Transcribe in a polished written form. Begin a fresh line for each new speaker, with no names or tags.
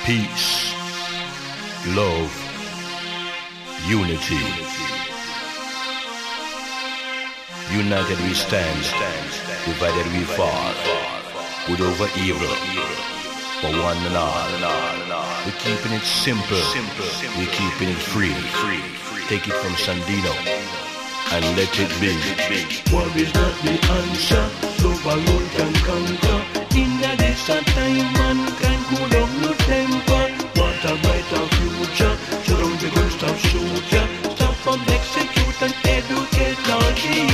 Peace, love, unity. United we stand, divided we fall. Good over evil, for one and all. We're keeping it simple, we're keeping it free. Take it from Sandino and let it be.
War is not the answer, love alone can conquer. In a distant time, mankind could have no temper. What a brighter future, surround the ghost of soldier. Stop from execute and educate all the